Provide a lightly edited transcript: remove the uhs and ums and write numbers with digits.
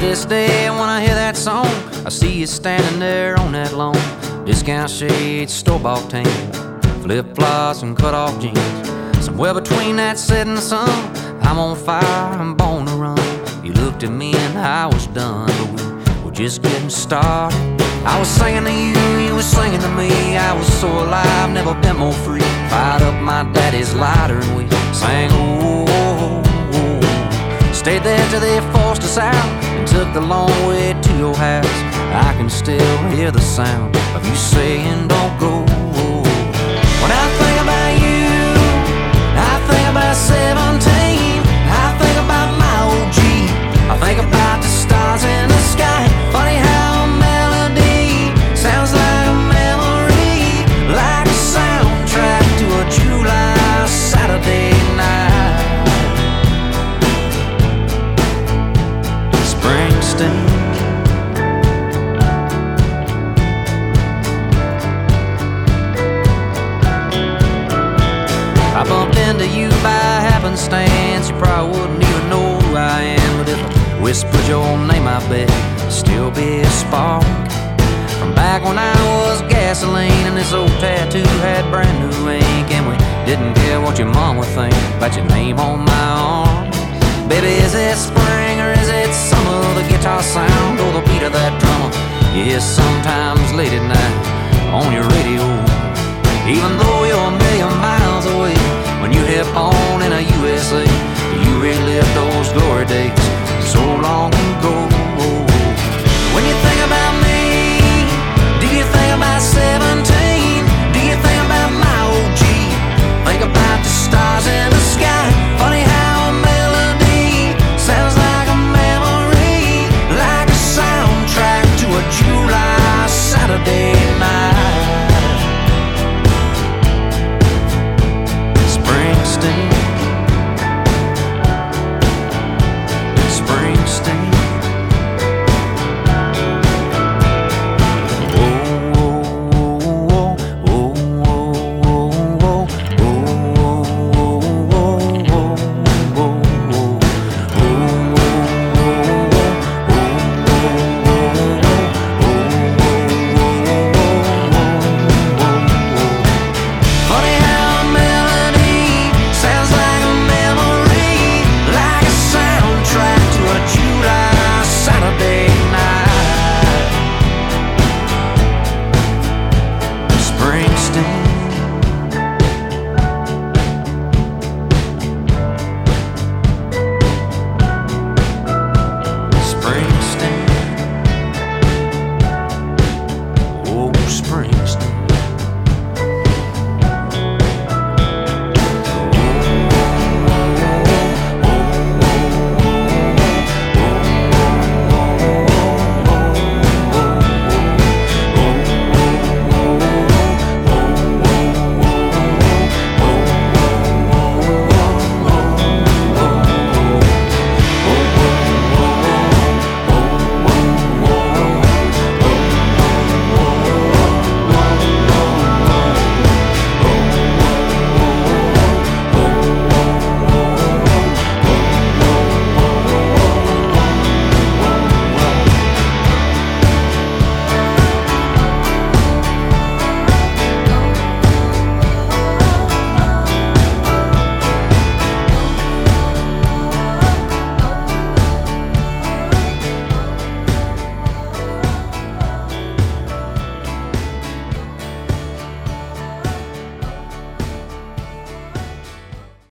this day, when I hear that song, I see you standing there on that lawn. Discount shades, store-bought tan, flip-flops and cut-off jeans. Somewhere between that setting sun, I'm on fire, I'm born to run. You looked at me and I was done, but we were just getting started. I was singing to you, you were singing to me. I was so alive, never been more free. Fired up my daddy's lighter and we sang, oh, oh, oh. Stayed there till they forced us out and took the long way to your house. I can still hear the sound of you saying, don't go. When I think about you, I think about 17. I think about my old Jeep. I think about the stars in the sky. Funny how a melody sounds like a memory, like a soundtrack to a July Saturday night. Springsteen. I bumped into you by happenstance. You probably wouldn't even know who I am, but if I whispered your name, I bet it'd still be a spark from back when I was gasoline and this old tattoo had brand new ink, and we didn't care what your mom would think about your name on my arm. Baby, is it spring or is it summer? The guitar sound or the beat of that drummer you hear sometimes late at night on your radio. Even though you're a million miles away, when you hit on in a USA, you relive those glory days